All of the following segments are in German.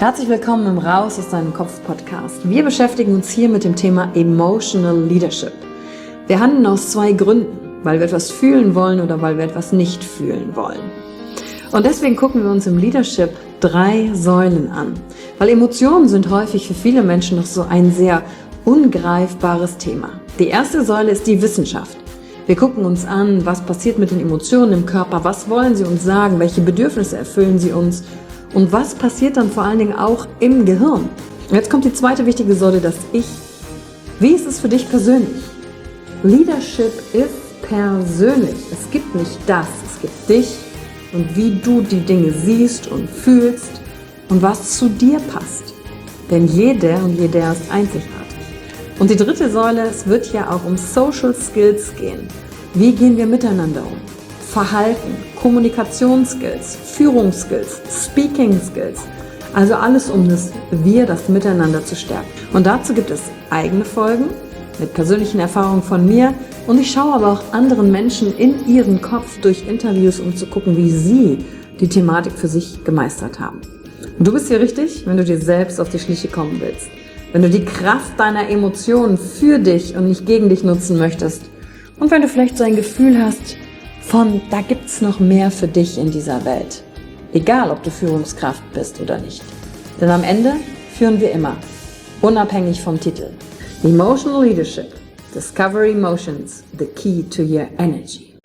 Herzlich willkommen im Raus aus deinem Kopf Podcast. Wir beschäftigen uns hier mit dem Thema Emotional Leadership. Wir handeln aus zwei Gründen, weil wir etwas fühlen wollen oder weil wir etwas nicht fühlen wollen. Und deswegen gucken wir uns im Leadership 3 Säulen an, weil Emotionen sind häufig für viele Menschen noch so ein sehr ungreifbares Thema. Die erste Säule ist die Wissenschaft. Wir gucken uns an, was passiert mit den Emotionen im Körper, was wollen sie uns sagen, welche Bedürfnisse erfüllen sie uns und was passiert dann vor allen Dingen auch im Gehirn. Und jetzt kommt die zweite wichtige Säule, das Ich. Wie ist es für dich persönlich? Leadership ist persönlich. Es gibt nicht das, es gibt dich und wie du die Dinge siehst und fühlst und was zu dir passt. Denn jeder und jeder ist einzigartig. Und die dritte Säule, es wird ja auch um Social Skills gehen. Wie gehen wir miteinander um? Verhalten, Kommunikationsskills, Führungsskills, Speaking Skills. Also alles um das Miteinander zu stärken. Und dazu gibt es eigene Folgen mit persönlichen Erfahrungen von mir. Und ich schaue aber auch anderen Menschen in ihren Kopf durch Interviews, um zu gucken, wie sie die Thematik für sich gemeistert haben. Und du bist hier richtig, wenn du dir selbst auf die Schliche kommen willst. Wenn du die Kraft deiner Emotionen für dich und nicht gegen dich nutzen möchtest. Und wenn du vielleicht so ein Gefühl hast, da gibt's noch mehr für dich in dieser Welt. Egal, ob du Führungskraft bist oder nicht. Denn am Ende führen wir immer, unabhängig vom Titel. Emotional Leadership. Discover Emotions, the key to your energy.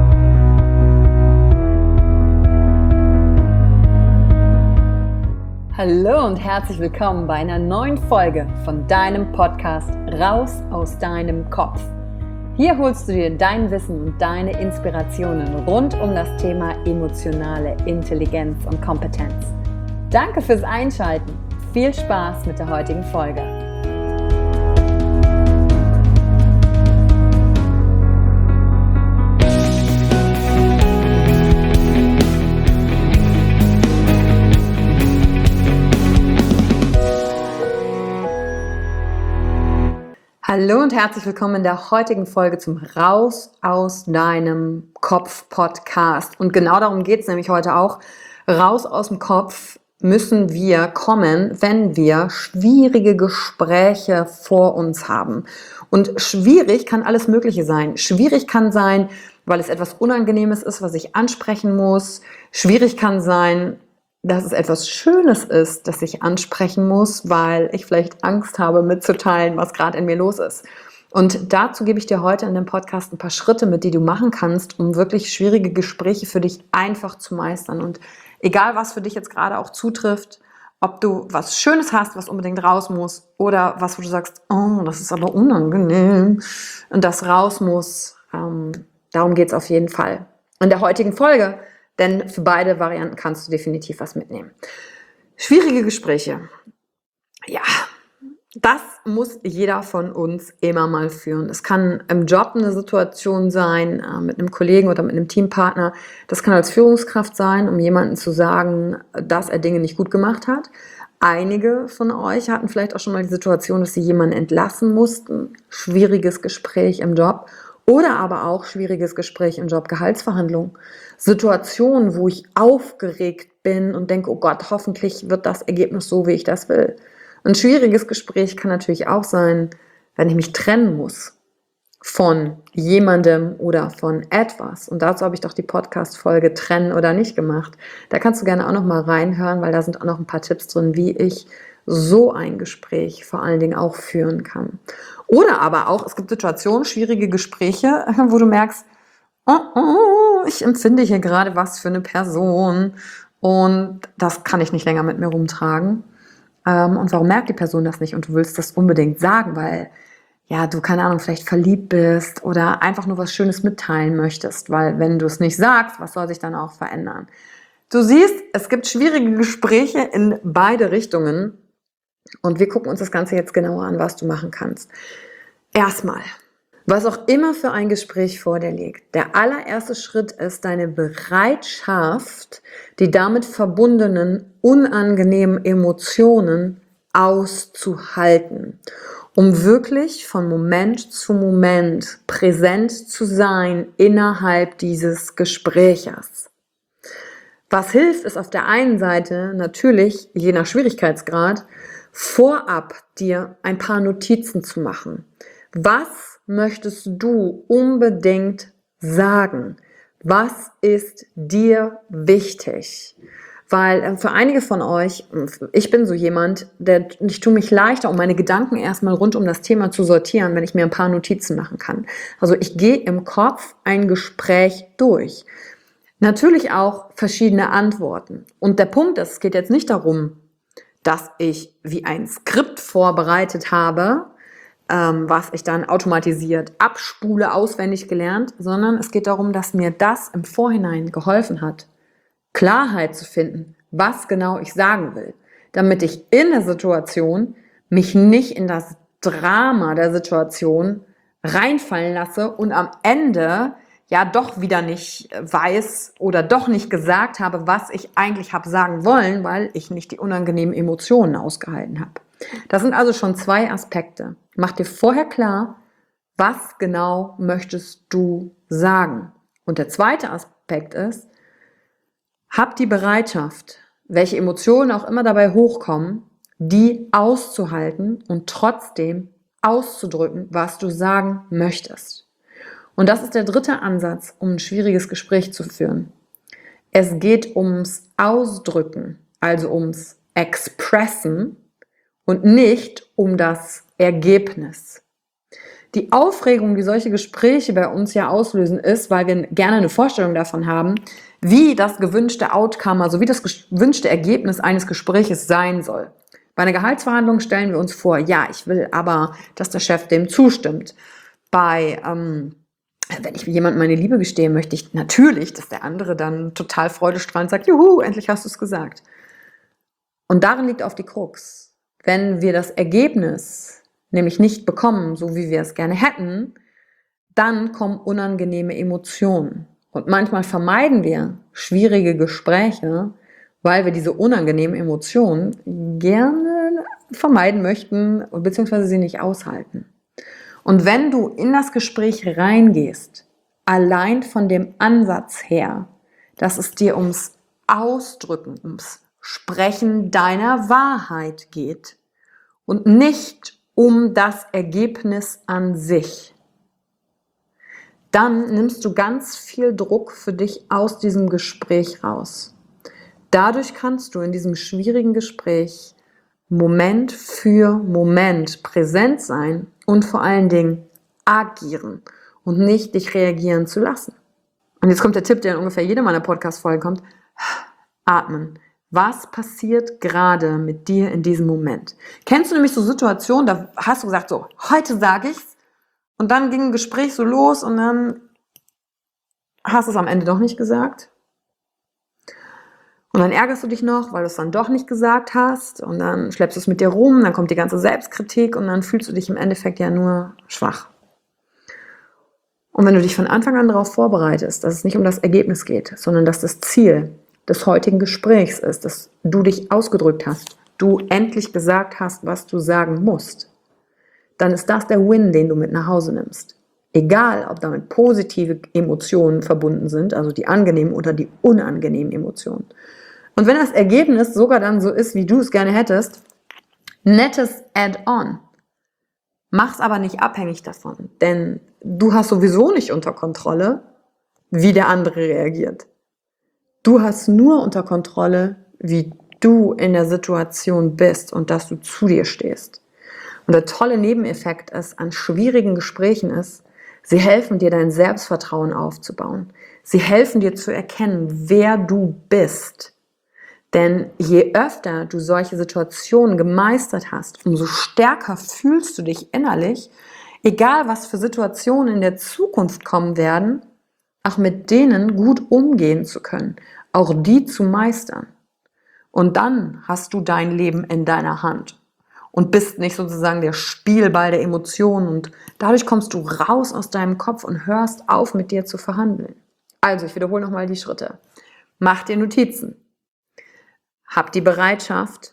Hallo und herzlich willkommen bei einer neuen Folge von deinem Podcast Raus aus deinem Kopf. Hier holst du dir dein Wissen und deine Inspirationen rund um das Thema emotionale Intelligenz und Kompetenz. Danke fürs Einschalten. Viel Spaß mit der heutigen Folge. Hallo und herzlich willkommen in der heutigen Folge zum Raus aus deinem Kopf Podcast. Und genau darum geht es nämlich heute auch. Raus aus dem Kopf müssen wir kommen, wenn wir schwierige Gespräche vor uns haben. Und schwierig kann alles Mögliche sein. Schwierig kann sein, weil es etwas Unangenehmes ist, was ich ansprechen muss. Schwierig kann sein, dass es etwas Schönes ist, das ich ansprechen muss, weil ich vielleicht Angst habe, mitzuteilen, was gerade in mir los ist. Und dazu gebe ich dir heute in dem Podcast ein paar Schritte mit, die du machen kannst, um wirklich schwierige Gespräche für dich einfach zu meistern. Und egal, was für dich jetzt gerade auch zutrifft, ob du was Schönes hast, was unbedingt raus muss, oder was, wo du sagst, oh, das ist aber unangenehm und das raus muss, darum geht es auf jeden Fall in der heutigen Folge. Denn für beide Varianten kannst du definitiv was mitnehmen. Schwierige Gespräche. Ja, das muss jeder von uns immer mal führen. Es kann im Job eine Situation sein, mit einem Kollegen oder mit einem Teampartner. Das kann als Führungskraft sein, um jemandem zu sagen, dass er Dinge nicht gut gemacht hat. Einige von euch hatten vielleicht auch schon mal die Situation, dass sie jemanden entlassen mussten. Schwieriges Gespräch im Job. Oder aber auch schwieriges Gespräch im Job, Gehaltsverhandlungen. Situationen, wo ich aufgeregt bin und denke, oh Gott, hoffentlich wird das Ergebnis so, wie ich das will. Ein schwieriges Gespräch kann natürlich auch sein, wenn ich mich trennen muss von jemandem oder von etwas. Und dazu habe ich doch die Podcast-Folge Trennen oder nicht gemacht. Da kannst du gerne auch noch mal reinhören, weil da sind auch noch ein paar Tipps drin, wie ich so ein Gespräch vor allen Dingen auch führen kann. Oder aber auch, es gibt Situationen, schwierige Gespräche, wo du merkst, ich empfinde hier gerade was für eine Person und das kann ich nicht länger mit mir rumtragen. Und warum merkt die Person das nicht? Und du willst das unbedingt sagen, weil ja, du, keine Ahnung, vielleicht verliebt bist oder einfach nur was Schönes mitteilen möchtest, weil wenn du es nicht sagst, was soll sich dann auch verändern? Du siehst, es gibt schwierige Gespräche in beide Richtungen. Und wir gucken uns das Ganze jetzt genauer an, was du machen kannst. Erstmal, was auch immer für ein Gespräch vor dir liegt, der allererste Schritt ist deine Bereitschaft, die damit verbundenen unangenehmen Emotionen auszuhalten, um wirklich von Moment zu Moment präsent zu sein innerhalb dieses Gespräches. Was hilft, ist auf der einen Seite natürlich, je nach Schwierigkeitsgrad, vorab dir ein paar Notizen zu machen. Was möchtest du unbedingt sagen? Was ist dir wichtig? Weil für einige von euch, ich bin so jemand, ich tue mich leichter, um meine Gedanken erstmal rund um das Thema zu sortieren, wenn ich mir ein paar Notizen machen kann. Also ich gehe im Kopf ein Gespräch durch. Natürlich auch verschiedene Antworten. Und der Punkt ist, es geht jetzt nicht darum, dass ich wie ein Skript vorbereitet habe, was ich dann automatisiert abspule, auswendig gelernt, sondern es geht darum, dass mir das im Vorhinein geholfen hat, Klarheit zu finden, was genau ich sagen will, damit ich in der Situation mich nicht in das Drama der Situation reinfallen lasse und am Ende ja doch wieder nicht weiß oder doch nicht gesagt habe, was ich eigentlich habe sagen wollen, weil ich nicht die unangenehmen Emotionen ausgehalten habe. Das sind also schon 2 Aspekte. Mach dir vorher klar, was genau möchtest du sagen. Und der zweite Aspekt ist, hab die Bereitschaft, welche Emotionen auch immer dabei hochkommen, die auszuhalten und trotzdem auszudrücken, was du sagen möchtest. Und das ist der dritte Ansatz, um ein schwieriges Gespräch zu führen. Es geht ums Ausdrücken, also ums Expressen und nicht um das Ergebnis. Die Aufregung, die solche Gespräche bei uns ja auslösen, ist, weil wir gerne eine Vorstellung davon haben, wie das gewünschte Outcome, also wie das gewünschte Ergebnis eines Gespräches sein soll. Bei einer Gehaltsverhandlung stellen wir uns vor, ja, ich will aber, dass der Chef dem zustimmt. Wenn ich jemandem meine Liebe gestehe, möchte ich natürlich, dass der andere dann total freudestrahlend sagt, juhu, endlich hast du es gesagt. Und darin liegt auf die Krux. Wenn wir das Ergebnis nämlich nicht bekommen, so wie wir es gerne hätten, dann kommen unangenehme Emotionen. Und manchmal vermeiden wir schwierige Gespräche, weil wir diese unangenehmen Emotionen gerne vermeiden möchten, beziehungsweise sie nicht aushalten. Und wenn du in das Gespräch reingehst, allein von dem Ansatz her, dass es dir ums Ausdrücken, ums Sprechen deiner Wahrheit geht und nicht um das Ergebnis an sich, dann nimmst du ganz viel Druck für dich aus diesem Gespräch raus. Dadurch kannst du in diesem schwierigen Gespräch Moment für Moment präsent sein und vor allen Dingen agieren und nicht dich reagieren zu lassen. Und jetzt kommt der Tipp, der in ungefähr jede meiner Podcast-Folgen kommt. Atmen. Was passiert gerade mit dir in diesem Moment? Kennst du nämlich so Situationen, da hast du gesagt, so, heute sage ich's, und dann ging ein Gespräch so los und dann hast du es am Ende doch nicht gesagt. Und dann ärgerst du dich noch, weil du es dann doch nicht gesagt hast, und dann schleppst du es mit dir rum, dann kommt die ganze Selbstkritik und dann fühlst du dich im Endeffekt ja nur schwach. Und wenn du dich von Anfang an darauf vorbereitest, dass es nicht um das Ergebnis geht, sondern dass das Ziel des heutigen Gesprächs ist, dass du dich ausgedrückt hast, du endlich gesagt hast, was du sagen musst, dann ist das der Win, den du mit nach Hause nimmst. Egal, ob damit positive Emotionen verbunden sind, also die angenehmen oder die unangenehmen Emotionen. Und wenn das Ergebnis sogar dann so ist, wie du es gerne hättest, nettes Add-on. Mach's aber nicht abhängig davon, denn du hast sowieso nicht unter Kontrolle, wie der andere reagiert. Du hast nur unter Kontrolle, wie du in der Situation bist und dass du zu dir stehst. Und der tolle Nebeneffekt ist, an schwierigen Gesprächen ist, sie helfen dir, dein Selbstvertrauen aufzubauen. Sie helfen dir zu erkennen, wer du bist. Denn je öfter du solche Situationen gemeistert hast, umso stärker fühlst du dich innerlich, egal was für Situationen in der Zukunft kommen werden, auch mit denen gut umgehen zu können, auch die zu meistern. Und dann hast du dein Leben in deiner Hand und bist nicht sozusagen der Spielball der Emotionen, und dadurch kommst du raus aus deinem Kopf und hörst auf, mit dir zu verhandeln. Also, ich wiederhole nochmal die Schritte. Mach dir Notizen. Hab die Bereitschaft,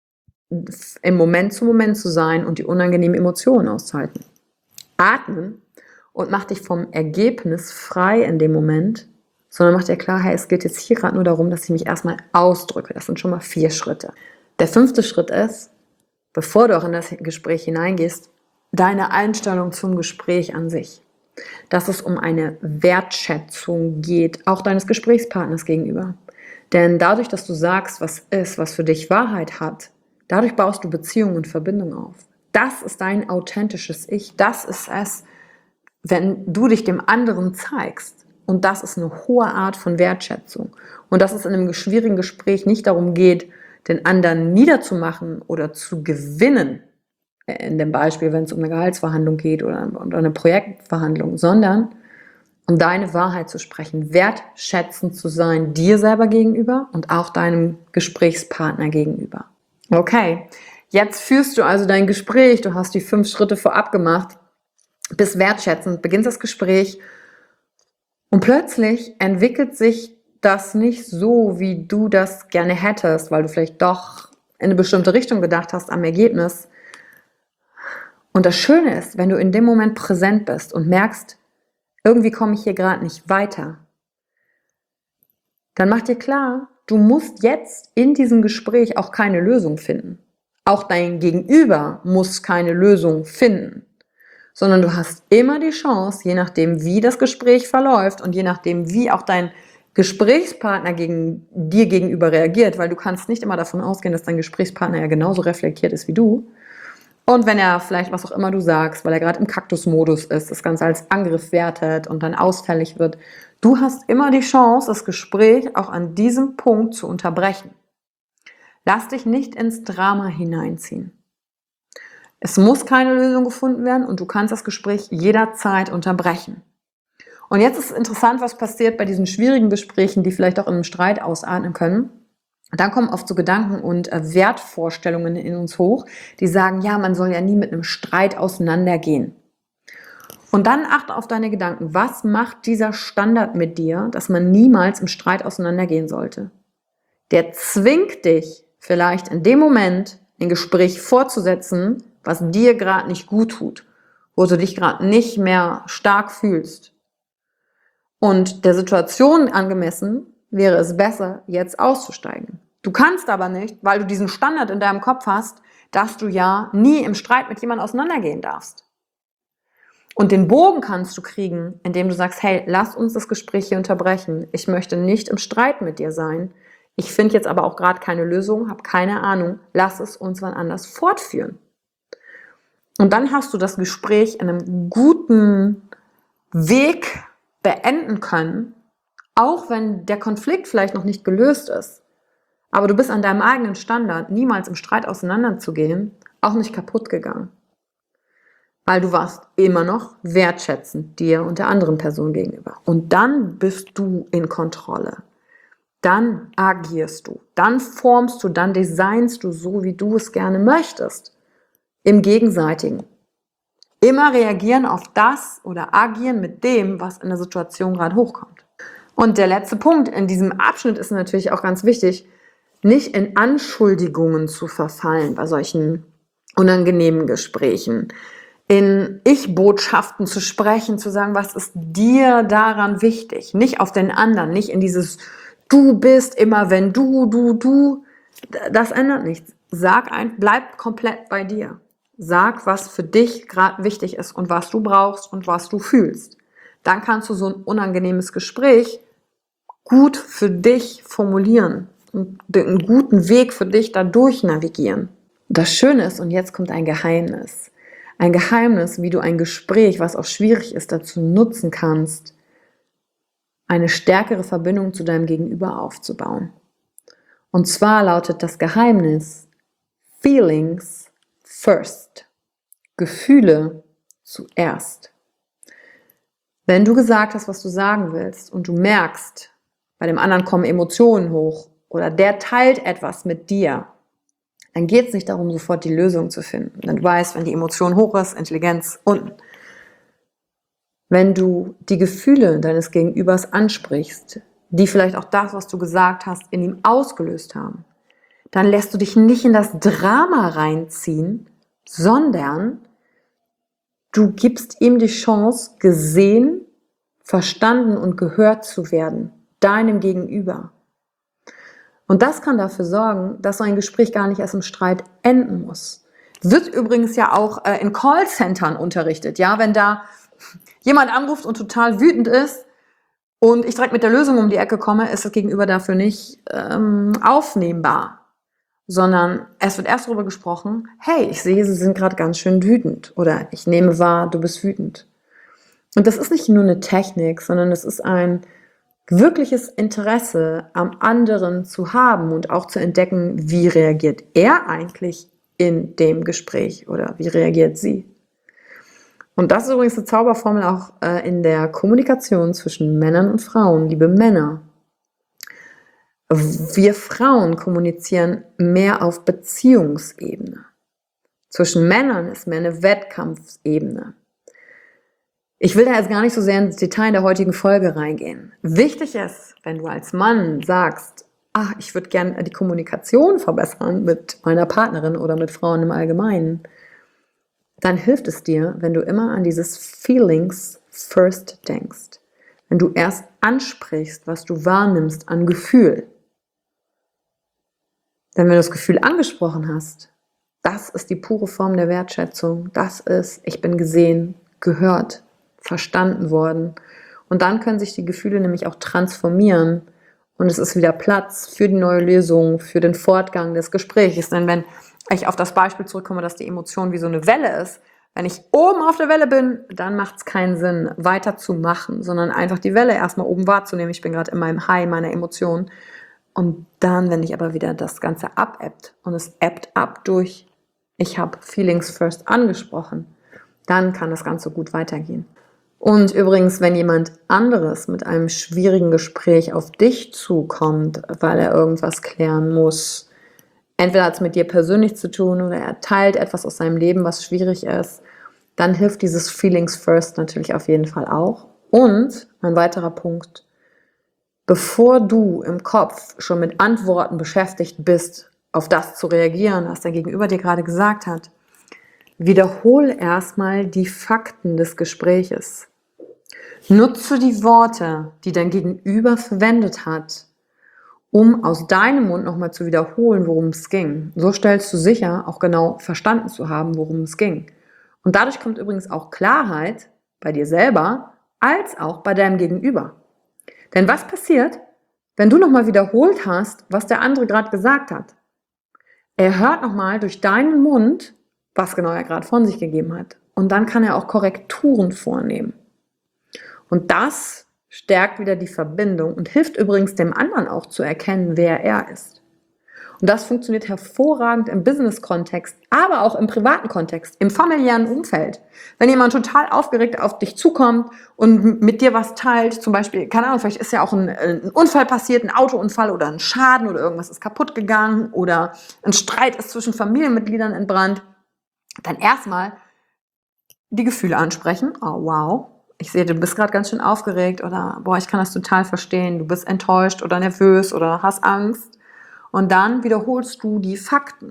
im Moment zu sein und die unangenehmen Emotionen auszuhalten. Atmen und mach dich vom Ergebnis frei in dem Moment, sondern mach dir klar, hey, es geht jetzt hier gerade nur darum, dass ich mich erstmal ausdrücke. Das sind schon mal 4 Schritte. Der 5. Schritt ist, bevor du auch in das Gespräch hineingehst, deine Einstellung zum Gespräch an sich. Dass es um eine Wertschätzung geht, auch deines Gesprächspartners gegenüber. Denn dadurch, dass du sagst, was ist, was für dich Wahrheit hat, dadurch baust du Beziehungen und Verbindungen auf. Das ist dein authentisches Ich. Das ist es, wenn du dich dem anderen zeigst. Und das ist eine hohe Art von Wertschätzung. Und dass es in einem schwierigen Gespräch nicht darum geht, den anderen niederzumachen oder zu gewinnen, in dem Beispiel, wenn es um eine Gehaltsverhandlung geht oder eine Projektverhandlung, sondern um deine Wahrheit zu sprechen, wertschätzend zu sein dir selber gegenüber und auch deinem Gesprächspartner gegenüber. Okay, jetzt führst du also dein Gespräch, du hast die 5 Schritte vorab gemacht, bist wertschätzend, beginnst das Gespräch und plötzlich entwickelt sich das nicht so, wie du das gerne hättest, weil du vielleicht doch in eine bestimmte Richtung gedacht hast am Ergebnis. Und das Schöne ist, wenn du in dem Moment präsent bist und merkst, irgendwie komme ich hier gerade nicht weiter, dann mach dir klar, du musst jetzt in diesem Gespräch auch keine Lösung finden. Auch dein Gegenüber muss keine Lösung finden, sondern du hast immer die Chance, je nachdem, wie das Gespräch verläuft und je nachdem, wie auch dein Gesprächspartner dir gegenüber reagiert, weil du kannst nicht immer davon ausgehen, dass dein Gesprächspartner ja genauso reflektiert ist wie du. Und wenn er vielleicht, was auch immer du sagst, weil er gerade im Kaktusmodus ist, das Ganze als Angriff wertet und dann ausfällig wird, du hast immer die Chance, das Gespräch auch an diesem Punkt zu unterbrechen. Lass dich nicht ins Drama hineinziehen. Es muss keine Lösung gefunden werden und du kannst das Gespräch jederzeit unterbrechen. Und jetzt ist interessant, was passiert bei diesen schwierigen Gesprächen, die vielleicht auch in einem Streit ausarten können. Dann kommen oft so Gedanken und Wertvorstellungen in uns hoch, die sagen, ja, man soll ja nie mit einem Streit auseinandergehen. Und dann achte auf deine Gedanken. Was macht dieser Standard mit dir, dass man niemals im Streit auseinandergehen sollte? Der zwingt dich vielleicht in dem Moment, ein Gespräch fortzusetzen, was dir gerade nicht gut tut, wo du dich gerade nicht mehr stark fühlst. Und der Situation angemessen wäre es besser, jetzt auszusteigen. Du kannst aber nicht, weil du diesen Standard in deinem Kopf hast, dass du ja nie im Streit mit jemandem auseinandergehen darfst. Und den Bogen kannst du kriegen, indem du sagst, hey, lass uns das Gespräch hier unterbrechen. Ich möchte nicht im Streit mit dir sein. Ich finde jetzt aber auch gerade keine Lösung, habe keine Ahnung. Lass es uns wann anders fortführen. Und dann hast du das Gespräch in einem guten Weg beenden können, auch wenn der Konflikt vielleicht noch nicht gelöst ist. Aber du bist an deinem eigenen Standard, niemals im Streit auseinanderzugehen, auch nicht kaputt gegangen. Weil du warst immer noch wertschätzend dir und der anderen Person gegenüber. Und dann bist du in Kontrolle. Dann agierst du. Dann formst du, dann designst du so, wie du es gerne möchtest. Im Gegenseitigen. Immer reagieren auf das oder agieren mit dem, was in der Situation gerade hochkommt. Und der letzte Punkt in diesem Abschnitt ist natürlich auch ganz wichtig, nicht in Anschuldigungen zu verfallen bei solchen unangenehmen Gesprächen, in Ich-Botschaften zu sprechen, zu sagen, was ist dir daran wichtig? Nicht auf den anderen, nicht in dieses Du bist immer, wenn du. Das ändert nichts. Bleib komplett bei dir. Sag, was für dich gerade wichtig ist und was du brauchst und was du fühlst. Dann kannst du so ein unangenehmes Gespräch gut für dich formulieren und einen guten Weg für dich dadurch navigieren. Das Schöne ist, und jetzt kommt ein Geheimnis, wie du ein Gespräch, was auch schwierig ist, dazu nutzen kannst, eine stärkere Verbindung zu deinem Gegenüber aufzubauen. Und zwar lautet das Geheimnis: Feelings first. Gefühle zuerst. Wenn du gesagt hast, was du sagen willst und du merkst, bei dem anderen kommen Emotionen hoch oder der teilt etwas mit dir, dann geht es nicht darum, sofort die Lösung zu finden. Denn du weißt, wenn die Emotion hoch ist, Intelligenz unten. Wenn du die Gefühle deines Gegenübers ansprichst, die vielleicht auch das, was du gesagt hast, in ihm ausgelöst haben, dann lässt du dich nicht in das Drama reinziehen, sondern du gibst ihm die Chance, gesehen, verstanden und gehört zu werden. deinem Gegenüber. Und das kann dafür sorgen, dass so ein Gespräch gar nicht erst im Streit enden muss. Wird übrigens ja auch in Callcentern unterrichtet. Ja, wenn da jemand anruft und total wütend ist und ich direkt mit der Lösung um die Ecke komme, ist das Gegenüber dafür nicht aufnehmbar. Sondern es wird erst darüber gesprochen, hey, ich sehe, Sie sind gerade ganz schön wütend. Oder ich nehme wahr, du bist wütend. Und das ist nicht nur eine Technik, sondern es ist ein wirkliches Interesse am anderen zu haben und auch zu entdecken, wie reagiert er eigentlich in dem Gespräch oder wie reagiert sie. Und das ist übrigens eine Zauberformel auch in der Kommunikation zwischen Männern und Frauen, liebe Männer. Wir Frauen kommunizieren mehr auf Beziehungsebene. Zwischen Männern ist mehr eine Wettkampfebene. Ich will da jetzt gar nicht so sehr ins Detail in der heutigen Folge reingehen. Wichtig ist, wenn du als Mann sagst, ich würde gerne die Kommunikation verbessern mit meiner Partnerin oder mit Frauen im Allgemeinen, dann hilft es dir, wenn du immer an dieses Feelings first denkst. Wenn du erst ansprichst, was du wahrnimmst an Gefühl. Denn wenn du das Gefühl angesprochen hast, das ist die pure Form der Wertschätzung. Das ist, ich bin gesehen, gehört, verstanden worden. Und dann können sich die Gefühle nämlich auch transformieren und es ist wieder Platz für die neue Lösung, für den Fortgang des Gesprächs. Denn wenn ich auf das Beispiel zurückkomme, dass die Emotion wie so eine Welle ist, wenn ich oben auf der Welle bin, dann macht es keinen Sinn, weiterzumachen, sondern einfach die Welle erstmal oben wahrzunehmen. Ich bin gerade in meinem High meiner Emotionen. Und dann, wenn ich aber wieder das Ganze abebbt und es ebbt ab durch, ich habe Feelings first angesprochen, dann kann das Ganze gut weitergehen. Und übrigens, wenn jemand anderes mit einem schwierigen Gespräch auf dich zukommt, weil er irgendwas klären muss, entweder hat es mit dir persönlich zu tun oder er teilt etwas aus seinem Leben, was schwierig ist, dann hilft dieses Feelings first natürlich auf jeden Fall auch. Und ein weiterer Punkt, bevor du im Kopf schon mit Antworten beschäftigt bist, auf das zu reagieren, was dein Gegenüber dir gerade gesagt hat, wiederhol erstmal die Fakten des Gespräches. Nutze die Worte, die dein Gegenüber verwendet hat, um aus deinem Mund nochmal zu wiederholen, worum es ging. So stellst du sicher, auch genau verstanden zu haben, worum es ging. Und dadurch kommt übrigens auch Klarheit bei dir selber, als auch bei deinem Gegenüber. Denn was passiert, wenn du nochmal wiederholt hast, was der andere gerade gesagt hat? Er hört nochmal durch deinen Mund, was genau er gerade von sich gegeben hat. Und dann kann er auch Korrekturen vornehmen. Und das stärkt wieder die Verbindung und hilft übrigens dem anderen auch zu erkennen, wer er ist. Und das funktioniert hervorragend im Business-Kontext, aber auch im privaten Kontext, im familiären Umfeld. Wenn jemand total aufgeregt auf dich zukommt und mit dir was teilt, zum Beispiel, keine Ahnung, vielleicht ist ja auch ein Unfall passiert, ein Autounfall oder ein Schaden oder irgendwas ist kaputt gegangen oder ein Streit ist zwischen Familienmitgliedern entbrannt, dann erstmal die Gefühle ansprechen. Oh, wow. Ich sehe, du bist gerade ganz schön aufgeregt oder boah, ich kann das total verstehen. Du bist enttäuscht oder nervös oder hast Angst. Und dann wiederholst du die Fakten.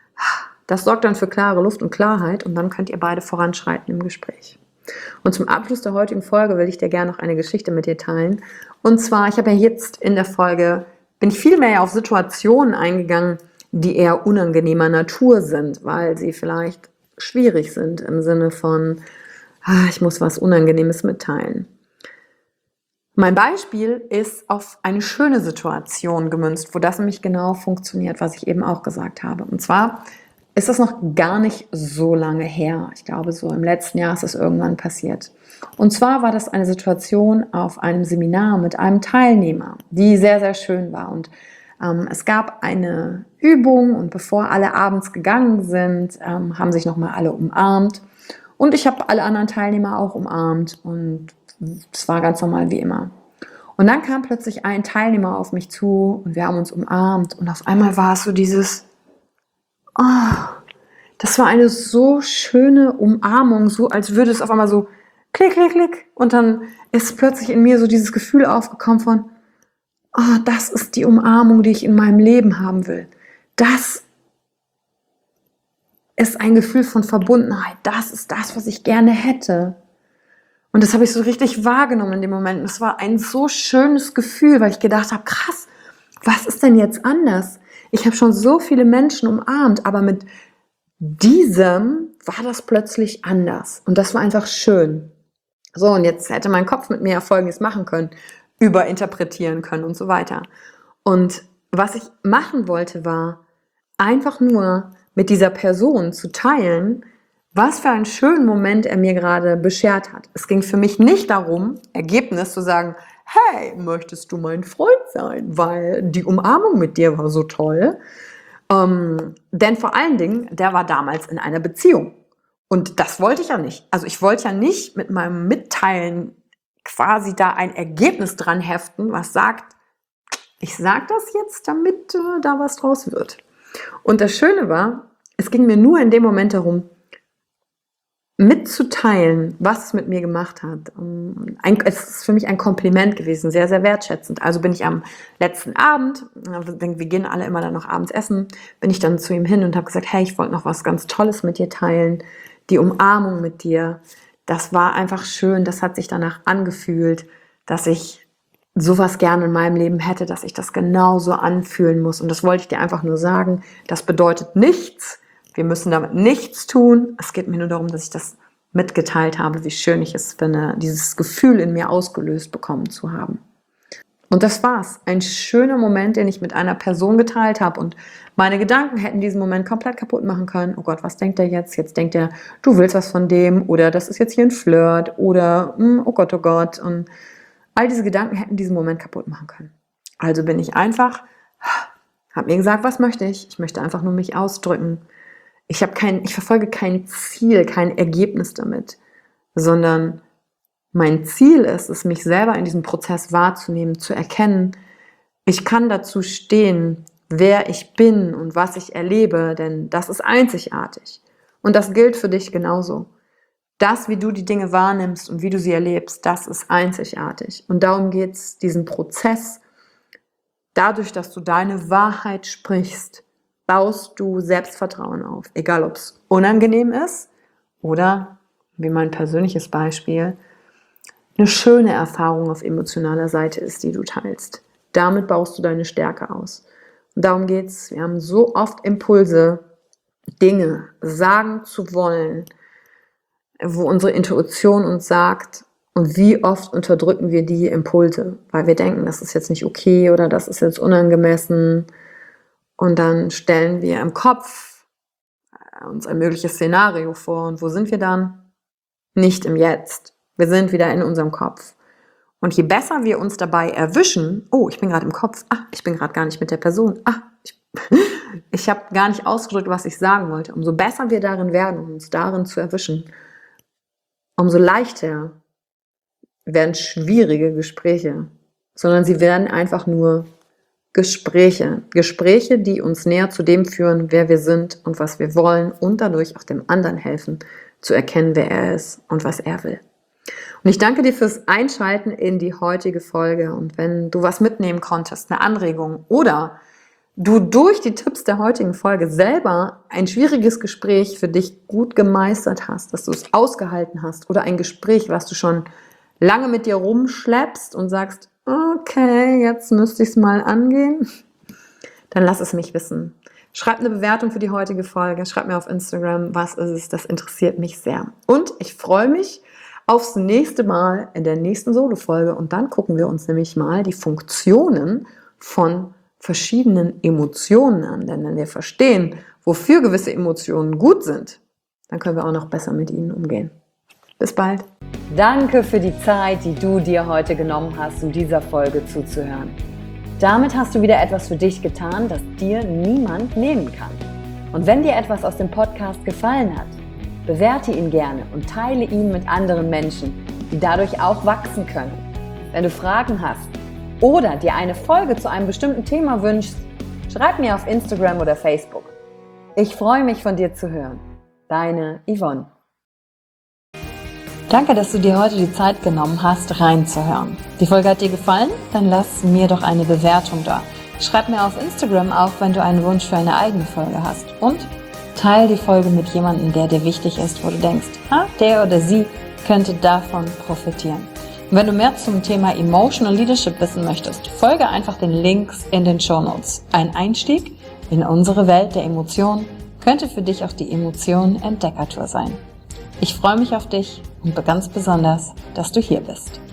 Das sorgt dann für klare Luft und Klarheit und dann könnt ihr beide voranschreiten im Gespräch. Und zum Abschluss der heutigen Folge will ich dir gerne noch eine Geschichte mit dir teilen. Und zwar, ich habe ja jetzt in der Folge, bin ich viel mehr auf Situationen eingegangen, die eher unangenehmer Natur sind, weil sie vielleicht schwierig sind im Sinne von, ich muss was Unangenehmes mitteilen. Mein Beispiel ist auf eine schöne Situation gemünzt, wo das nämlich genau funktioniert, was ich eben auch gesagt habe. Und zwar ist das noch gar nicht so lange her. Ich glaube, so im letzten Jahr ist es irgendwann passiert. Und zwar war das eine Situation auf einem Seminar mit einem Teilnehmer, die sehr, sehr schön war. Und es gab eine Übung und bevor alle abends gegangen sind, haben sich nochmal alle umarmt. Und ich habe alle anderen Teilnehmer auch umarmt und es war ganz normal wie immer. Und dann kam plötzlich ein Teilnehmer auf mich zu und wir haben uns umarmt und auf einmal war es so dieses, das war eine so schöne Umarmung, so als würde es auf einmal so klick, klick, klick und dann ist plötzlich in mir so dieses Gefühl aufgekommen von, das ist die Umarmung, die ich in meinem Leben haben will. Das ist ein Gefühl von Verbundenheit. Das ist das, was ich gerne hätte. Und das habe ich so richtig wahrgenommen in dem Moment. Und es war ein so schönes Gefühl, weil ich gedacht habe, krass, was ist denn jetzt anders? Ich habe schon so viele Menschen umarmt, aber mit diesem war das plötzlich anders. Und das war einfach schön. So, und jetzt hätte mein Kopf mit mir ja Folgendes machen können, überinterpretieren können und so weiter. Und was ich machen wollte, war einfach nur mit dieser Person zu teilen, was für einen schönen Moment er mir gerade beschert hat. Es ging für mich nicht darum, Ergebnis zu sagen, hey, möchtest du mein Freund sein? Weil die Umarmung mit dir war so toll. Denn vor allen Dingen, der war damals in einer Beziehung. Und das wollte ich ja nicht. Also ich wollte ja nicht mit meinem Mitteilen quasi da ein Ergebnis dran heften, was sagt, ich sage das jetzt, damit da was draus wird. Und das Schöne war, es ging mir nur in dem Moment darum, mitzuteilen, was es mit mir gemacht hat. Es ist für mich ein Kompliment gewesen, sehr, sehr wertschätzend. Also bin ich am letzten Abend, wir gehen alle immer dann noch abends essen, bin ich dann zu ihm hin und habe gesagt, hey, ich wollte noch was ganz Tolles mit dir teilen, die Umarmung mit dir. Das war einfach schön, das hat sich danach angefühlt, dass ich sowas gerne in meinem Leben hätte, dass ich das genauso anfühlen muss. Und das wollte ich dir einfach nur sagen. Das bedeutet nichts. Wir müssen damit nichts tun. Es geht mir nur darum, dass ich das mitgeteilt habe, wie schön ich es finde, dieses Gefühl in mir ausgelöst bekommen zu haben. Und das war's. Ein schöner Moment, den ich mit einer Person geteilt habe. Und meine Gedanken hätten diesen Moment komplett kaputt machen können. Oh Gott, was denkt er jetzt? Jetzt denkt er, du willst was von dem. Oder das ist jetzt hier ein Flirt. Oder, oh Gott, oh Gott. Und all diese Gedanken hätten diesen Moment kaputt machen können. Also bin ich einfach, habe mir gesagt, was möchte ich? Ich möchte einfach nur mich ausdrücken. Ich verfolge kein Ziel, kein Ergebnis damit, sondern mein Ziel ist es, mich selber in diesem Prozess wahrzunehmen, zu erkennen, ich kann dazu stehen, wer ich bin und was ich erlebe, denn das ist einzigartig. Und das gilt für dich genauso. Das, wie du die Dinge wahrnimmst und wie du sie erlebst, das ist einzigartig. Und darum geht es, diesen Prozess, dadurch, dass du deine Wahrheit sprichst, baust du Selbstvertrauen auf. Egal, ob es unangenehm ist oder, wie mein persönliches Beispiel, eine schöne Erfahrung auf emotionaler Seite ist, die du teilst. Damit baust du deine Stärke aus. Und darum geht's. Wir haben so oft Impulse, Dinge sagen zu wollen, wo unsere Intuition uns sagt, und wie oft unterdrücken wir die Impulse, weil wir denken, das ist jetzt nicht okay oder das ist jetzt unangemessen. Und dann stellen wir im Kopf uns ein mögliches Szenario vor. Und wo sind wir dann? Nicht im Jetzt. Wir sind wieder in unserem Kopf. Und je besser wir uns dabei erwischen, oh, ich bin gerade im Kopf, ich bin gerade gar nicht mit der Person, ich habe gar nicht ausgedrückt, was ich sagen wollte. Umso besser wir darin werden, uns darin zu erwischen, umso leichter werden schwierige Gespräche, sondern sie werden einfach nur Gespräche, die uns näher zu dem führen, wer wir sind und was wir wollen und dadurch auch dem anderen helfen, zu erkennen, wer er ist und was er will. Und ich danke dir fürs Einschalten in die heutige Folge. Und wenn du was mitnehmen konntest, eine Anregung oder du durch die Tipps der heutigen Folge selber ein schwieriges Gespräch für dich gut gemeistert hast, dass du es ausgehalten hast oder ein Gespräch, was du schon lange mit dir rumschleppst und sagst, okay, jetzt müsste ich es mal angehen, dann lass es mich wissen. Schreib eine Bewertung für die heutige Folge, schreib mir auf Instagram, was ist es, das interessiert mich sehr. Und ich freue mich aufs nächste Mal in der nächsten Solo-Folge und dann gucken wir uns nämlich mal die Funktionen von verschiedenen Emotionen an. Denn wenn wir verstehen, wofür gewisse Emotionen gut sind, dann können wir auch noch besser mit ihnen umgehen. Bis bald. Danke für die Zeit, die du dir heute genommen hast, um dieser Folge zuzuhören. Damit hast du wieder etwas für dich getan, das dir niemand nehmen kann. Und wenn dir etwas aus dem Podcast gefallen hat, bewerte ihn gerne und teile ihn mit anderen Menschen, die dadurch auch wachsen können. Wenn du Fragen hast oder dir eine Folge zu einem bestimmten Thema wünschst, schreib mir auf Instagram oder Facebook. Ich freue mich, von dir zu hören. Deine Yvonne. Danke, dass du dir heute die Zeit genommen hast, reinzuhören. Die Folge hat dir gefallen? Dann lass mir doch eine Bewertung da. Schreib mir auf Instagram auch, wenn du einen Wunsch für eine eigene Folge hast. Und teile die Folge mit jemandem, der dir wichtig ist, wo du denkst, der oder sie könnte davon profitieren. Und wenn du mehr zum Thema Emotional Leadership wissen möchtest, folge einfach den Links in den Shownotes. Ein Einstieg in unsere Welt der Emotionen könnte für dich auch die Emotionen-Entdeckertour sein. Ich freue mich auf dich und ganz besonders, dass du hier bist.